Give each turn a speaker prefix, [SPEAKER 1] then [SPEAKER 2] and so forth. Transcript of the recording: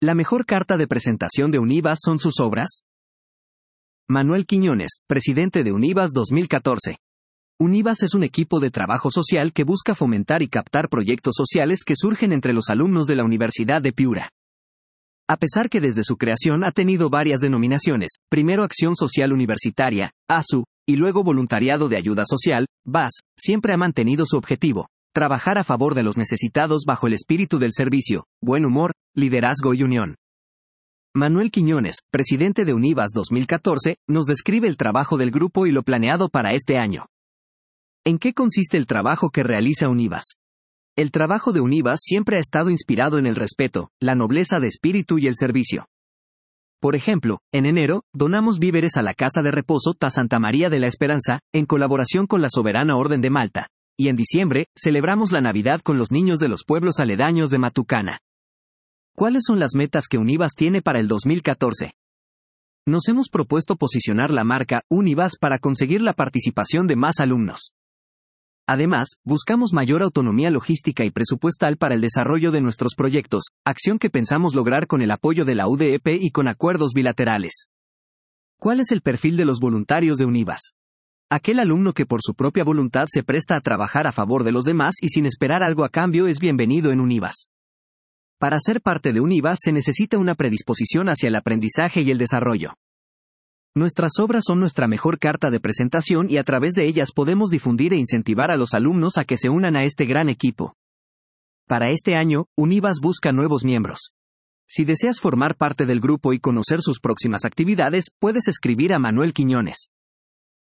[SPEAKER 1] ¿La mejor carta de presentación de Univas son sus obras? Manuel Quiñones, presidente de Univas 2014. Univas es un equipo de trabajo social que busca fomentar y captar proyectos sociales que surgen entre los alumnos de la Universidad de Piura. A pesar que desde su creación ha tenido varias denominaciones, primero Acción Social Universitaria, ASU, y luego Voluntariado de Ayuda Social, VAS, siempre ha mantenido su objetivo: trabajar a favor de los necesitados bajo el espíritu del servicio, buen humor, liderazgo y unión. Manuel Quiñones, presidente de Univas 2014, nos describe el trabajo del grupo y lo planeado para este año. ¿En qué consiste el trabajo que realiza Univas? El trabajo de Univas siempre ha estado inspirado en el respeto, la nobleza de espíritu y el servicio. Por ejemplo, en enero, donamos víveres a la Casa de Reposo Ta Santa María de la Esperanza, en colaboración con la Soberana Orden de Malta, y en diciembre, celebramos la Navidad con los niños de los pueblos aledaños de Matucana. ¿Cuáles son las metas que Univas tiene para el 2014? Nos hemos propuesto posicionar la marca Univas para conseguir la participación de más alumnos. Además, buscamos mayor autonomía logística y presupuestal para el desarrollo de nuestros proyectos, acción que pensamos lograr con el apoyo de la UDEP y con acuerdos bilaterales. ¿Cuál es el perfil de los voluntarios de Univas? Aquel alumno que por su propia voluntad se presta a trabajar a favor de los demás y sin esperar algo a cambio es bienvenido en Univas. Para ser parte de Univas se necesita una predisposición hacia el aprendizaje y el desarrollo. Nuestras obras son nuestra mejor carta de presentación y a través de ellas podemos difundir e incentivar a los alumnos a que se unan a este gran equipo. Para este año, Univas busca nuevos miembros. Si deseas formar parte del grupo y conocer sus próximas actividades, puedes escribir a Manuel Quiñones.